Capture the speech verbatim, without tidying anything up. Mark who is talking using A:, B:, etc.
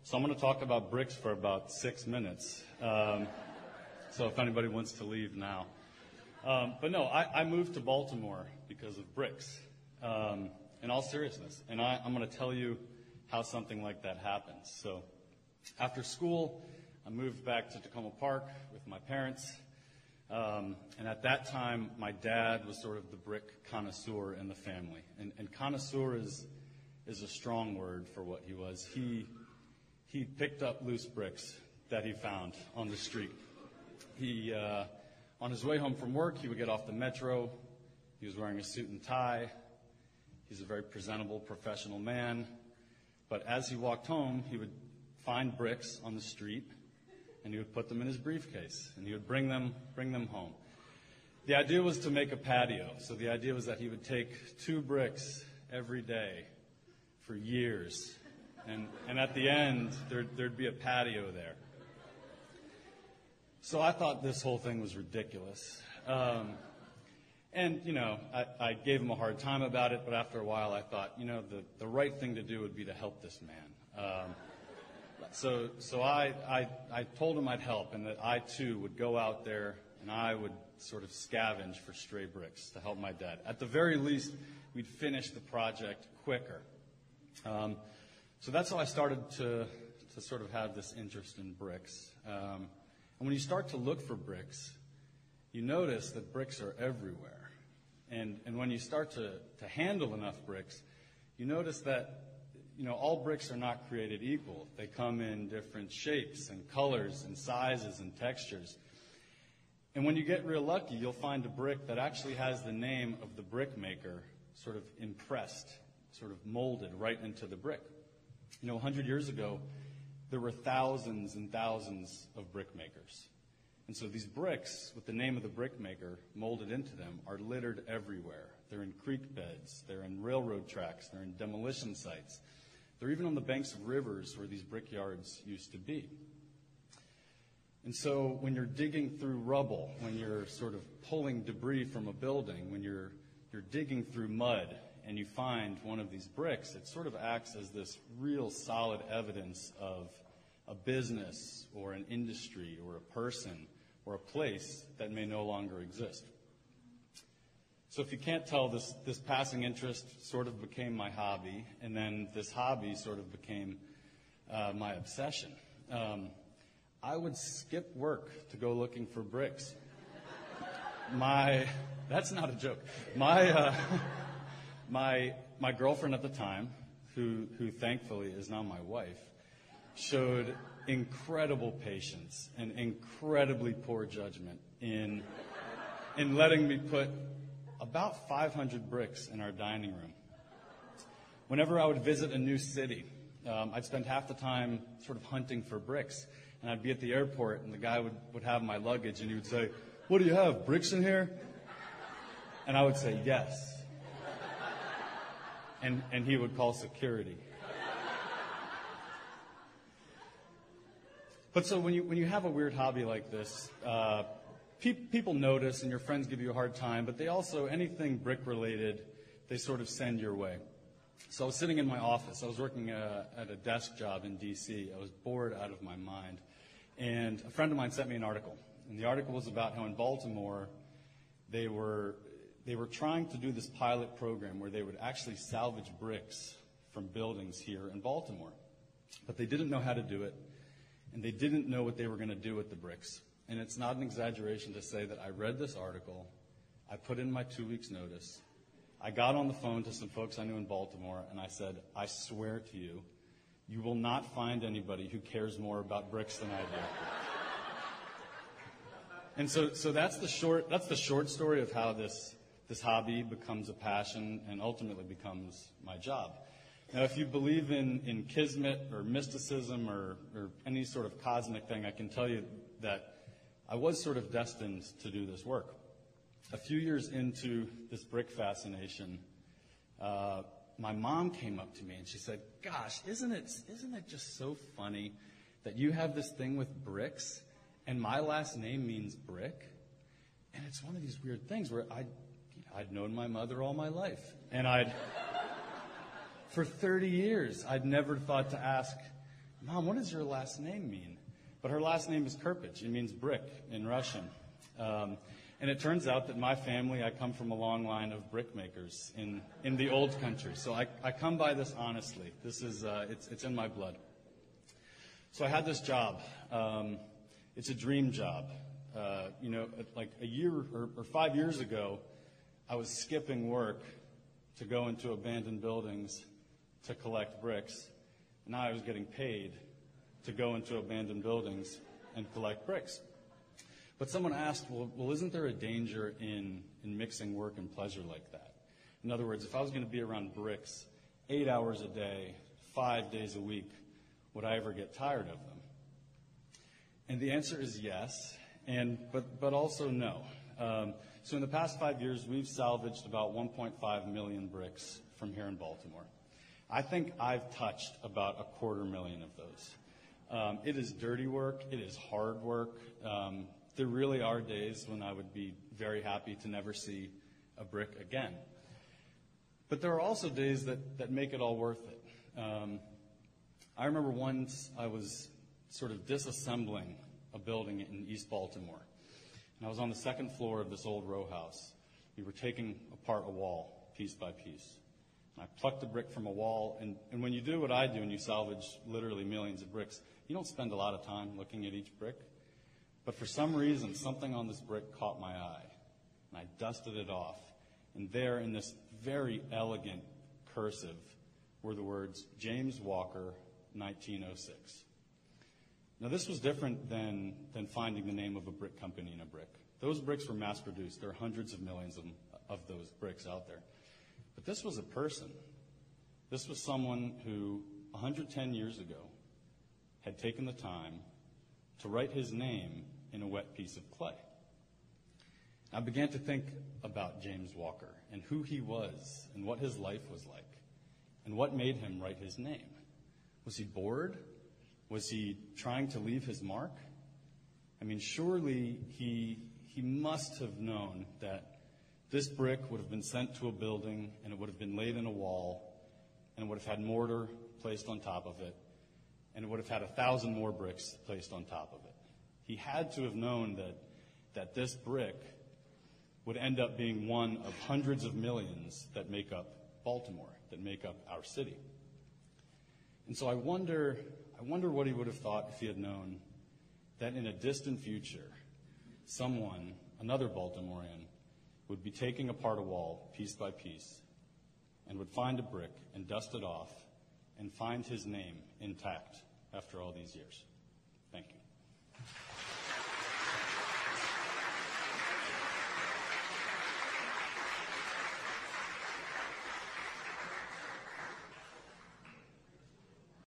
A: So I'm going to talk about bricks for about six minutes. Um, so if anybody wants to leave now. Um, but no, I, I moved to Baltimore because of bricks, um, in all seriousness. And I, I'm going to tell you how something like that happens. So after school, I moved back to Tacoma Park with my parents. Um, and at that time, my dad was sort of the brick connoisseur in the family. And, and connoisseur is is a strong word for what he was. He he picked up loose bricks that he found on the street. He, uh, on his way home from work, he would get off the metro. He was wearing a suit and tie. He's a very presentable, professional man. But as he walked home, he would find bricks on the street, and he would put them in his briefcase, and he would bring them bring them home. The idea was to make a patio. So the idea was that he would take two bricks every day for years, and, and at the end, there'd, there'd be a patio there. So I thought this whole thing was ridiculous. Um, and, you know, I, I gave him a hard time about it, but after a while I thought, you know, the, the right thing to do would be to help this man. Um, So, so I, I, I told him I'd help, and that I too would go out there and I would sort of scavenge for stray bricks to help my dad. At the very least, we'd finish the project quicker. Um, so that's how I started to, to sort of have this interest in bricks. Um, and when you start to look for bricks, you notice that bricks are everywhere. And, and when you start to, to handle enough bricks, you notice that You know, all bricks are not created equal. They come in different shapes and colors and sizes and textures. And when you get real lucky, you'll find a brick that actually has the name of the brick maker sort of impressed, sort of molded right into the brick. You know, a hundred years ago, there were thousands and thousands of brick makers. And so these bricks, with the name of the brick maker molded into them, are littered everywhere. They're in creek beds, they're in railroad tracks, they're in demolition sites. They're even on the banks of rivers where these brickyards used to be. And so when you're digging through rubble, when you're sort of pulling debris from a building, when you're you're digging through mud and you find one of these bricks, it sort of acts as this real solid evidence of a business or an industry or a person or a place that may no longer exist. So if you can't tell, this, this passing interest sort of became my hobby, and then this hobby sort of became uh, my obsession. Um, I would skip work to go looking for bricks. My, that's not a joke. My, uh, my, my girlfriend at the time, who, who thankfully is now my wife, showed incredible patience and incredibly poor judgment in, in letting me put about five hundred bricks in our dining room. Whenever I would visit a new city, um, I'd spend half the time sort of hunting for bricks. And I'd be at the airport, and the guy would, would have my luggage, and he would say, "What do you have, bricks in here?" And I would say, "Yes." And, and he would call security. But so when you, when you have a weird hobby like this, uh, people notice, and your friends give you a hard time, but they also, anything brick-related, they sort of send your way. So I was sitting in my office. I was working uh, at a desk job in D C I was bored out of my mind. And a friend of mine sent me an article. And the article was about how in Baltimore, they were, they were trying to do this pilot program where they would actually salvage bricks from buildings here in Baltimore. But they didn't know how to do it, and they didn't know what they were going to do with the bricks. And it's not an exaggeration to say that I read this article, I put in my two weeks' notice, I got on the phone to some folks I knew in Baltimore, and I said, "I swear to you, you will not find anybody who cares more about bricks than I do." And so, so that's the short, that's the short story of how this, this hobby becomes a passion and ultimately becomes my job. Now, if you believe in, in kismet or mysticism or, or any sort of cosmic thing, I can tell you that I was sort of destined to do this work. A few years into this brick fascination, uh, my mom came up to me and she said, "Gosh, isn't it isn't it just so funny that you have this thing with bricks, and my last name means brick?" And it's one of these weird things where I'd, you know, I'd known my mother all my life, and I'd for thirty years I'd never thought to ask Mom, what does your last name mean? But her last name is Kirpich. It means brick in Russian. Um, and it turns out that my family, I come from a long line of brick makers in, in the old country. So I, I come by this honestly. This is, uh, it's, it's in my blood. So I had this job. Um, it's a dream job. Uh, you know, like a year or, or five years ago, I was skipping work to go into abandoned buildings to collect bricks. Now I was getting paid to go into abandoned buildings and collect bricks. But someone asked, well, well isn't there a danger in, in mixing work and pleasure like that? In other words, if I was going to be around bricks eight hours a day, five days a week, would I ever get tired of them? And the answer is yes, and but, but also no. Um, so in the past five years, we've salvaged about one point five million bricks from here in Baltimore. I think I've touched about a quarter million of those. Um, it is dirty work. It is hard work. Um, there really are days when I would be very happy to never see a brick again. But there are also days that, that make it all worth it. Um, I remember once I was sort of disassembling a building in East Baltimore. And I was on the second floor of this old row house. We were taking apart a wall piece by piece. And I plucked a brick from a wall, and, and when you do what I do and you salvage literally millions of bricks, you don't spend a lot of time looking at each brick. But for some reason, something on this brick caught my eye, and I dusted it off. And there, in this very elegant cursive, were the words, James Walker, nineteen oh six. Now, this was different than, than finding the name of a brick company in a brick. Those bricks were mass-produced. There are hundreds of millions of, them, of those bricks out there. But this was a person. This was someone who, one hundred ten years ago, had taken the time to write his name in a wet piece of clay. I began to think about James Walker and who he was and what his life was like and what made him write his name. Was he bored? Was he trying to leave his mark? I mean, surely he, he must have known that this brick would have been sent to a building, and it would have been laid in a wall, and it would have had mortar placed on top of it, and it would have had a thousand more bricks placed on top of it. He had to have known that, that this brick would end up being one of hundreds of millions that make up Baltimore, that make up our city. And so I wonder, I wonder what he would have thought if he had known that in a distant future, someone, another Baltimorean, would be taking apart a wall piece by piece and would find a brick and dust it off and find his name intact after all these years. Thank you.